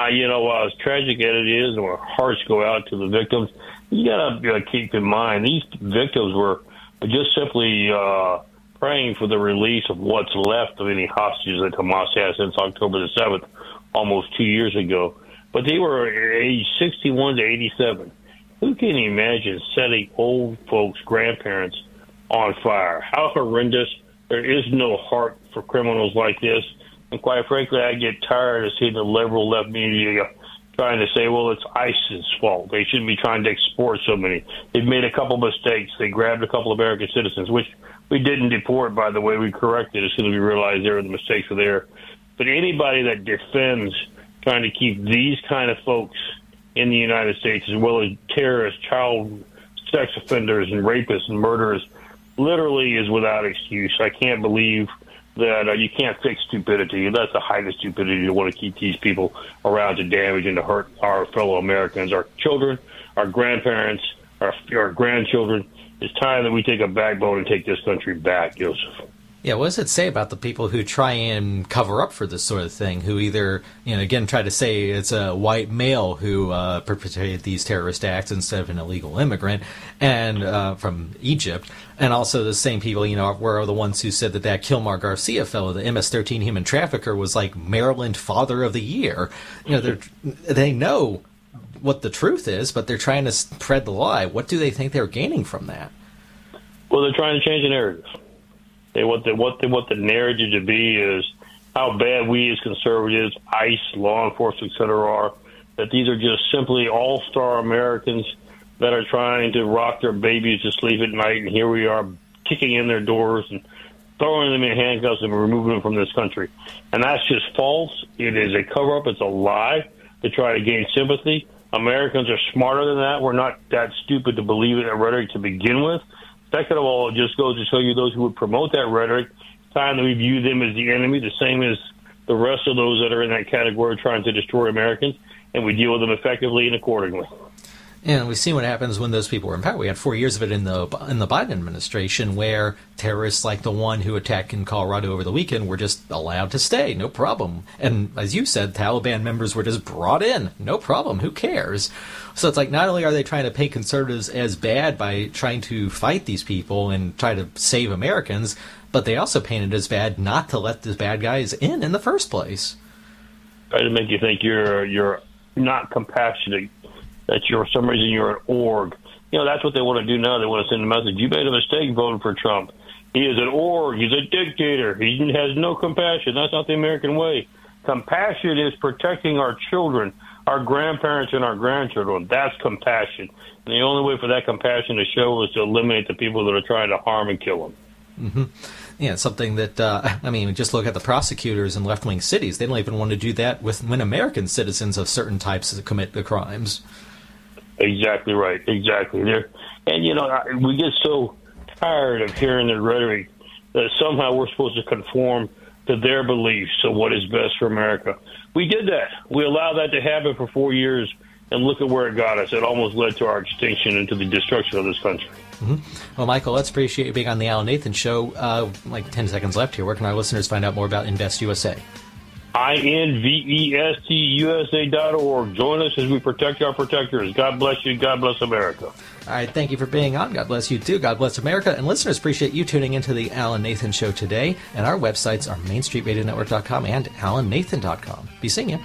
as tragic as it is, and our hearts go out to the victims, you got to keep in mind these victims were just simply praying for the release of what's left of any hostages that Hamas has since October the 7th, almost 2 years ago. But they were aged 61 to 87. Who can imagine setting old folks, grandparents, on fire? How horrendous. There is no heart for criminals like this. And quite frankly, I get tired of seeing the liberal left media trying to say, well, it's ISIS' fault. They shouldn't be trying to export so many. They've made a couple mistakes. They grabbed a couple of American citizens, which we didn't deport, by the way. We corrected as soon as we realized the mistakes were there. But anybody that defends trying to keep these kind of folks in the United States, as well as terrorists, child sex offenders, and rapists and murderers, literally is without excuse. I can't believe that you can't fix stupidity. That's the height of stupidity to want to keep these people around to damage and to hurt our fellow Americans, our children, our grandparents, our grandchildren. It's time that we take a backbone and take this country back, Joseph. Yeah, what does it say about the people who try and cover up for this sort of thing, who either, again, try to say it's a white male who perpetrated these terrorist acts instead of an illegal immigrant and from Egypt, and also the same people, were the ones who said that Kilmar Garcia fellow, the MS-13 human trafficker, was like Maryland Father of the Year. They know what the truth is, but they're trying to spread the lie. What do they think they're gaining from that? Well, they're trying to change the narrative. What the narrative to be is how bad we as conservatives, ICE, law enforcement, et cetera, are, that these are just simply all-star Americans that are trying to rock their babies to sleep at night, and here we are kicking in their doors and throwing them in handcuffs and removing them from this country. And that's just false. It is a cover-up. It's a lie to try to gain sympathy. Americans are smarter than that. We're not that stupid to believe in that rhetoric to begin with. Second of all, it just goes to show you those who would promote that rhetoric, time that we view them as the enemy, the same as the rest of those that are in that category trying to destroy Americans, and we deal with them effectively and accordingly. And we see what happens when those people were in power. We had 4 years of it in the Biden administration where terrorists like the one who attacked in Colorado over the weekend were just allowed to stay, no problem. And as you said, Taliban members were just brought in, no problem, who cares? So it's like not only are they trying to paint conservatives as bad by trying to fight these people and try to save Americans, but they also paint it as bad not to let the bad guys in the first place. Try to make you think you're not compassionate, that for some reason you're an org. That's what they want to do now. They want to send a message. You made a mistake voting for Trump. He is an org. He's a dictator. He has no compassion. That's not the American way. Compassion is protecting our children, our grandparents, and our grandchildren. That's compassion. And the only way for that compassion to show is to eliminate the people that are trying to harm and kill them. Mm-hmm. Yeah, something that, just look at the prosecutors in left-wing cities. They don't even want to do that when American citizens of certain types commit the crimes. Exactly right. Exactly. And, we get so tired of hearing the rhetoric that somehow we're supposed to conform to their beliefs of what is best for America. We did that. We allowed that to happen for 4 years, and look at where it got us. It almost led to our extinction and to the destruction of this country. Mm-hmm. Well, Michael, let's appreciate you being on the Alan Nathan Show. 10 seconds left here. Where can our listeners find out more about Invest USA? INVESTUSA.org. Join us as we protect our protectors. God bless you. God bless America. All right. Thank you for being on. God bless you, too. God bless America. And listeners, appreciate you tuning into the Alan Nathan Show today. And our websites are MainStreetRadioNetwork.com and AlanNathan.com. Be seeing you.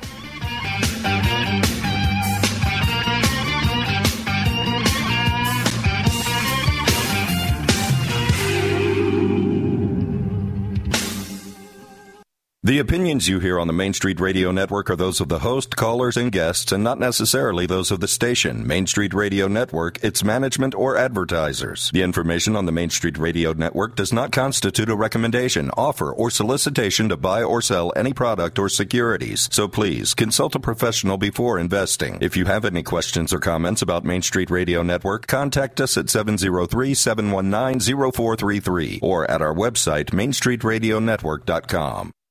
The opinions you hear on the Main Street Radio Network are those of the host, callers, and guests, and not necessarily those of the station, Main Street Radio Network, its management, or advertisers. The information on the Main Street Radio Network does not constitute a recommendation, offer, or solicitation to buy or sell any product or securities. So please, consult a professional before investing. If you have any questions or comments about Main Street Radio Network, contact us at 703-719-0433 or at our website, mainstreetradionetwork.com.